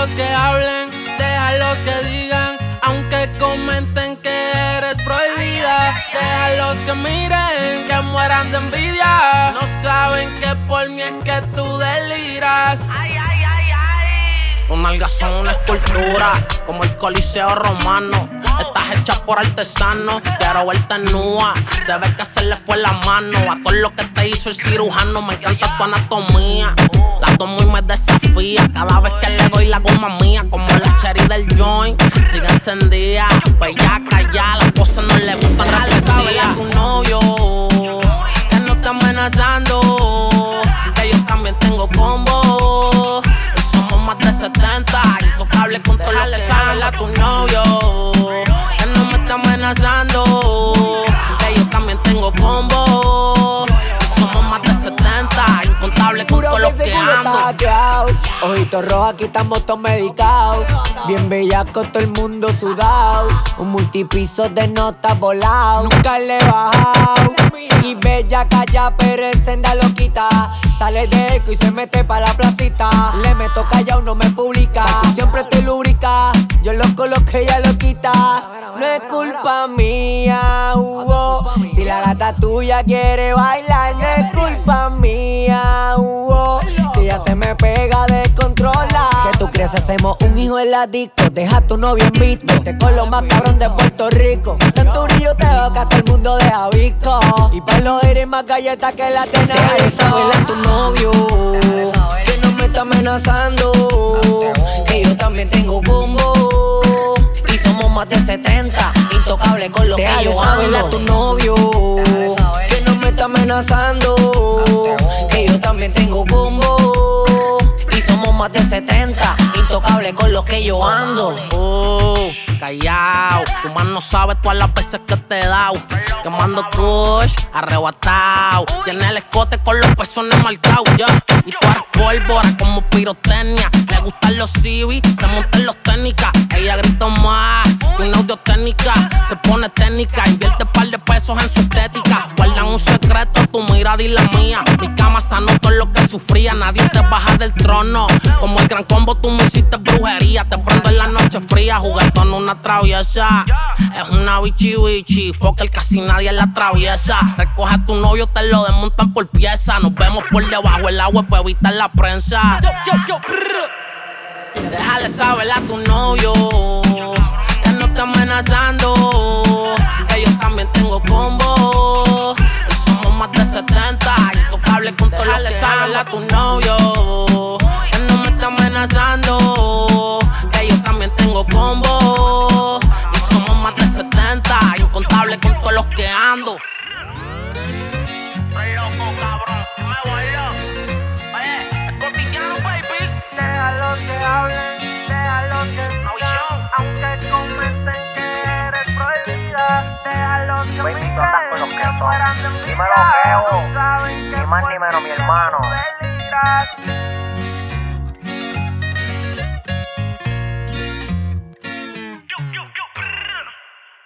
Déjalos que hablen, déjalos que digan, aunque comenten que eres prohibida. Déjalos que miren, que mueran de envidia. No saben que por mí es que tú deliras. Tus nalgas son una escultura, como el Coliseo Romano. Estás hecha por artesanos, quiero verte nua. Se ve que se le fue la mano a todo lo que te hizo el cirujano. Me encanta tu anatomía, la tomo y me desafía. Cada vez que le doy la goma mía, como la cherry del joint, sigue encendida. Bellaca ya, las cosas no le gustan repetidas. A tu novio que no está amenazando, que yo también tengo combo. Más de 70, intocable con todo lo que sabe a tu novio, que no me está amenazando, que yo también tengo combo. Y somos más de 70, incontable con todo lo que ando. Ojitos rojos, aquí estamos todos medicados. Bien bellaco, todo el mundo sudado. Un multipiso de notas volado. Nunca le he bajado. Y bella calla, pero el senda lo quita. Sale de eco y se mete pa' la placita. Le meto callao, no me publica. Tú siempre te lubrica. Yo lo coloqué, ella lo quita. No es culpa mía, Si la gata tuya quiere bailar, no es culpa mía, Si ella se me pega, descontrola. Que tú crees, hacemos un hijo en la disco. Deja a tu novio en visto. Vete con lo más cabrón de Puerto Rico. Tanto brillo te veo que hasta el mundo deja visco. Y pa' los eres más galletas que la tenés. Déjale saberle a tu novio que no me está amenazando, que yo también tengo combo. Y somos más de 70, intocable con lo que yo ando. A tu novio que no me está amenazando, que yo también tengo combo. Y somos más de 70, intocable con lo que yo ando. Callao, tu man no sabe todas las veces que te he dado. Quemando kush, arrebatao. Tiene el escote con los pezones marcados, Y tú eres pólvora como pirotecnia. Le gustan los civis, se montan los técnicas. Ella grita más que una audio técnica. Se pone técnica, invierte par de pesos en su estética. Guardan un secreto, tu mirada y la mía. Mi cama sanó todo lo que sufría. Nadie te baja del trono. Como el gran combo, tú me hiciste brujería. Te prendo en la noche fría, juguetón una traviesa. Es una bichi bichi, fucker, casi nadie la atraviesa. Recoge a tu novio, te lo desmontan por pieza. Nos vemos por debajo del agua para evitar la prensa. Déjale saber a tu novio que no está amenazando, que yo también tengo combo. Y somos más de 70, intocable con todo lo que ando. Déjale saber a tu novio que no me está amenazando, que yo también tengo combo. Y somos más de 70, incontable con todos los que ando. Soy loco, cabrón, me voy yo. Oye, es cotidiano, baby. Déjalos que hablen, déjalos que digan, aunque comenten que eres prohibida. Déjalos que Baby, miren, tú andas con los que quesos. mueran de envidia. Dímelo, Keo. No saben que Ni más ni por menos, mí mi es que hermano. tú deliras.